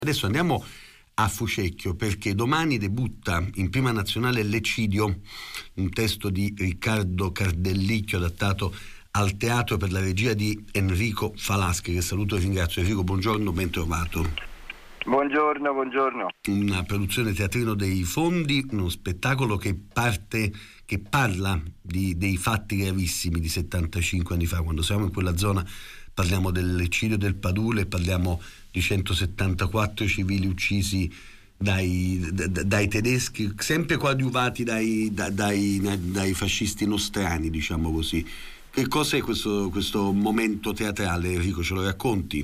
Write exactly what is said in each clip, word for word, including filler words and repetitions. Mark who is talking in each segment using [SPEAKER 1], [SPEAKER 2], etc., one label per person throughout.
[SPEAKER 1] Adesso andiamo a Fucecchio, perché domani debutta in prima nazionale L'Eccidio, un testo di Riccardo Cardellicchio adattato al teatro per la regia di Enrico Falaschi, che saluto e ringrazio. Enrico, buongiorno, ben trovato.
[SPEAKER 2] Buongiorno, buongiorno.
[SPEAKER 1] Una produzione Teatrino dei Fondi, uno spettacolo che parte, che parla di, dei fatti gravissimi di settantacinque anni fa. Quando siamo in quella zona parliamo dell'eccidio del Padule, parliamo di centosettantaquattro civili uccisi dai, dai, dai tedeschi, sempre coadiuvati dai, dai, dai, dai fascisti nostrani, diciamo così. Che cosa è questo, questo momento teatrale, Enrico? Ce lo racconti?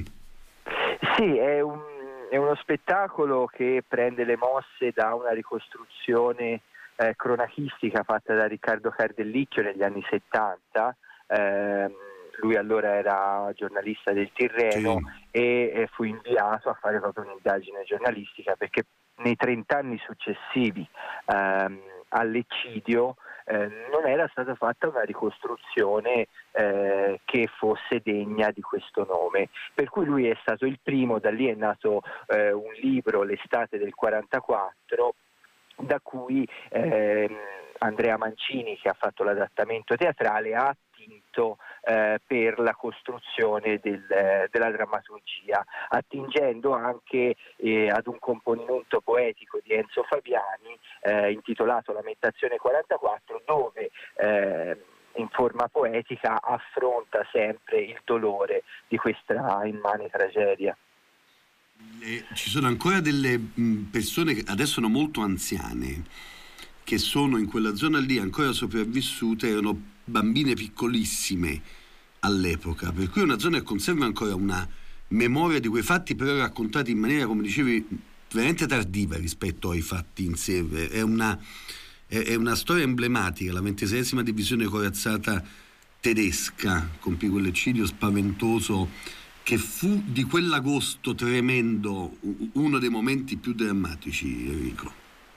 [SPEAKER 2] Sì, è, un, è uno spettacolo che prende le mosse da una ricostruzione eh, cronachistica fatta da Riccardo Cardellicchio negli anni settanta. Eh, lui allora era giornalista del Tirreno, sì. e, e fu inviato a fare proprio un'indagine giornalistica, perché nei trent'anni successivi ehm, all'eccidio eh, non era stata fatta una ricostruzione eh, che fosse degna di questo nome, per cui lui è stato il primo. Da lì è nato eh, un libro, L'estate del quarantaquattro, da cui eh, Andrea Mancini, che ha fatto l'adattamento teatrale, ha attinto eh, per la costruzione del, della drammaturgia, attingendo anche eh, ad un componimento poetico di Enzo Fabiani eh, intitolato Lamentazione quarantaquattro, dove eh, in forma poetica affronta sempre il dolore di questa immane tragedia.
[SPEAKER 1] Eh, ci sono ancora delle mh, persone che adesso sono molto anziane, che sono in quella zona lì ancora sopravvissute, erano bambine piccolissime all'epoca, per cui è una zona che conserva ancora una memoria di quei fatti, però raccontati in maniera, come dicevi, veramente tardiva rispetto ai fatti in sé. È una, è, è una storia emblematica, la ventiseiesima divisione corazzata tedesca compì quell'eccidio spaventoso che fu di quell'agosto tremendo uno dei momenti più drammatici, Enrico.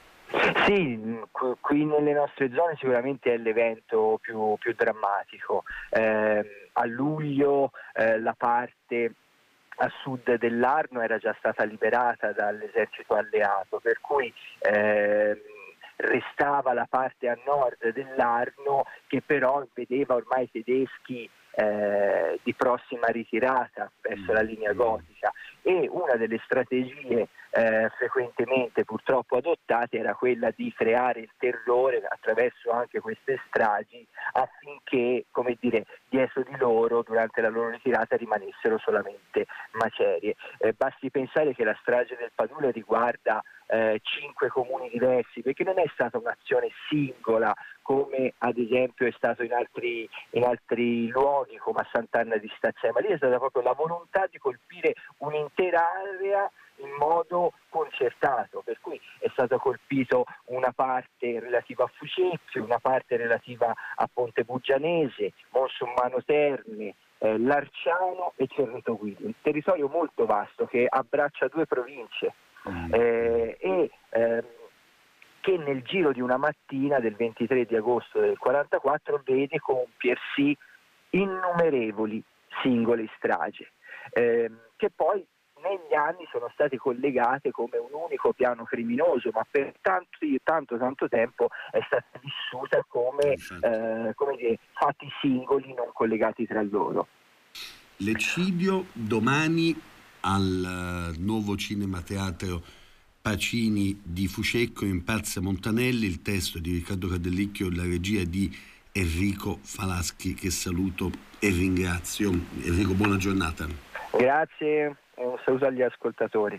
[SPEAKER 2] Sì, qui nelle nostre zone sicuramente è l'evento più, più drammatico. Eh, a luglio eh, la parte a sud dell'Arno era già stata liberata dall'esercito alleato, per cui eh, restava la parte a nord dell'Arno che però vedeva ormai i tedeschi Eh, di prossima ritirata verso la linea gotica, e una delle strategie eh, frequentemente purtroppo adottate era quella di creare il terrore attraverso anche queste stragi, affinché, come dire, dietro di loro durante la loro ritirata rimanessero solamente macerie. Eh, basti pensare che la strage del Padule riguarda eh, cinque comuni diversi, perché non è stata un'azione singola come ad esempio è stato in altri, in altri luoghi come a Sant'Anna di Stazzema. Lì è stata proprio la volontà di colpire un'intera area in modo concertato, per cui è stato colpito una parte relativa a Fucecchio, una parte relativa a Ponte Bugianese, Monsummano Terme, eh, Larciano e Cerreto Guidi, un territorio molto vasto che abbraccia due province eh, e ehm, che nel giro di una mattina del ventitré di agosto del quarantaquattro vede compiersi innumerevoli singole stragi, eh, che poi negli anni sono state collegate come un unico piano criminoso, ma per tanto tanto, tanto tempo è stata vissuta come, eh, come dire, fatti singoli non collegati tra loro.
[SPEAKER 1] L'eccidio domani al uh, nuovo Cinema Teatro Pacini di Fucecchio in Piazza Montanelli, il testo di Riccardo Cardellicchio e la regia di Enrico Falaschi, che saluto e ringrazio. Enrico, buona giornata.
[SPEAKER 2] Grazie e un saluto agli ascoltatori.